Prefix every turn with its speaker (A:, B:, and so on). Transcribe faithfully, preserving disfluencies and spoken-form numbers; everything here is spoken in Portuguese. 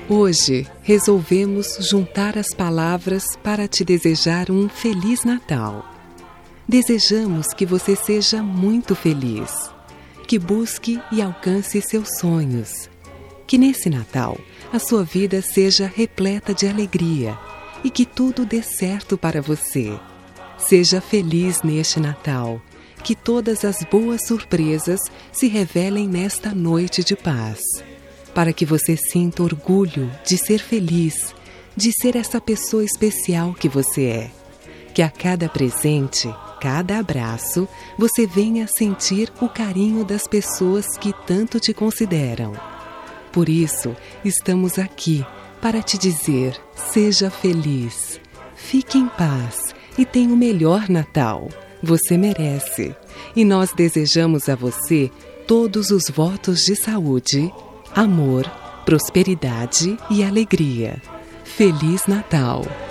A: Hoje, resolvemos juntar as palavras para te desejar um Feliz Natal. Desejamos que você seja muito feliz, que busque e alcance seus sonhos, que nesse Natal a sua vida seja repleta de alegria e que tudo dê certo para você. Seja feliz neste Natal, que todas as boas surpresas se revelem nesta noite de paz, para que você sinta orgulho de ser feliz, de ser essa pessoa especial que você é. Que a cada presente, cada abraço, você venha sentir o carinho das pessoas que tanto te consideram. Por isso, estamos aqui para te dizer: seja feliz, fique em paz e tenha o melhor Natal. Você merece. E nós desejamos a você todos os votos de saúde, amor, prosperidade e alegria. Feliz Natal!